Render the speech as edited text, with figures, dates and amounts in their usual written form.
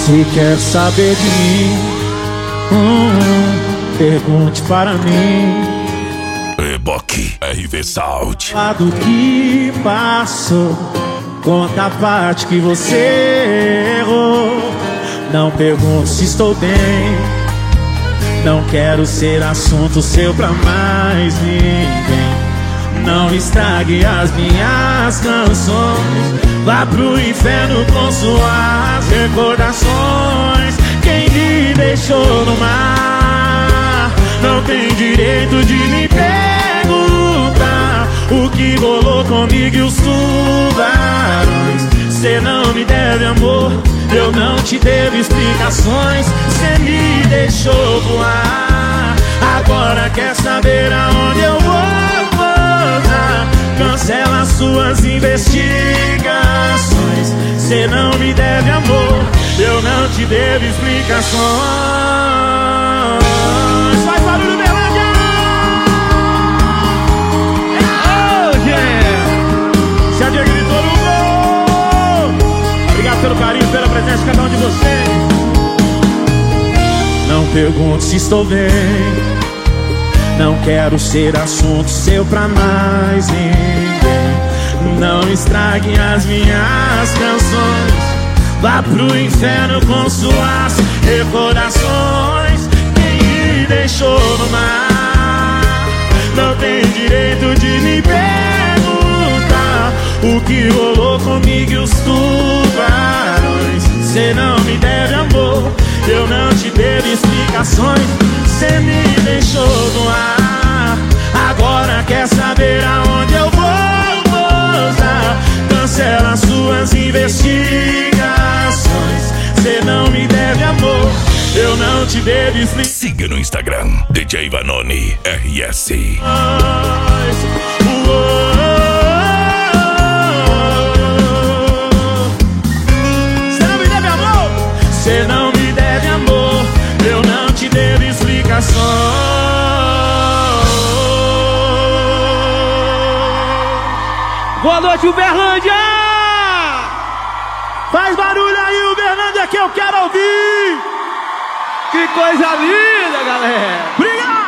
Se quer saber de mim, pergunte para mim. Reboque RV Sound. Do que passou, conta a parte que você errou. Não pergunto se estou bem, não quero ser assunto seu pra mais ninguém. Não estrague as minhas canções, vá pro inferno com suas recordações. Quem me deixou no mar não tem direito de me perguntar o que rolou comigo e os tubarões. Cê não me deve amor, eu não te devo explicações. Cê me deixou voar, agora quer saber aonde eu vou pousar. Cancela suas investigações. Cê não me deve amor, eu não te devo explicações. Faz barulho, Berlândia! Oh, yeah! Se a Diego gritou no gol. Obrigado pelo carinho, pela presença de cada um de vocês. Não pergunto se estou bem, não quero ser assunto seu pra mais ninguém. Não estrague as minhas canções, vá pro inferno com suas recordações. Quem me deixou no mar não tem direito de me perguntar o que rolou comigo e os tubarões. Cê não me deve amor, eu não te devo explicações. Cê me deixou no ar, agora quer saber aonde eu vou pousar. Cancela suas investigações. Cê não me deve amor, eu não te devo explicações. Siga no Instagram DJ Vanoni RS. Cê não me deve amor, cê não me deve amor, eu não te devo explicações. Boa noite, Uberlândia! Faz barulho aí, Uberlândia, que eu quero ouvir! Que coisa linda, galera! Obrigado!